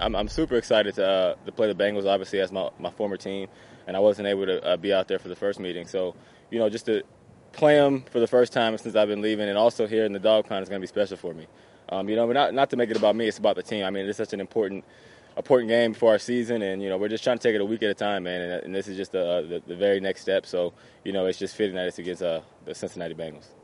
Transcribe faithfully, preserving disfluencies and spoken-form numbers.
I'm, I'm super excited to uh, to play the Bengals. Obviously, as my, my former team, and I wasn't able to uh, be out there for the first meeting. So, you know, just to play them for the first time since I've been leaving, and also here in the dog pound is going to be special for me. Um, you know, but not not to make it about me, it's about the team. I mean, it's such an important important game for our season, and you know, we're just trying to take it a week at a time, man. And, and this is just the, the the very next step. So, you know, it's just fitting that it's against uh, the Cincinnati Bengals.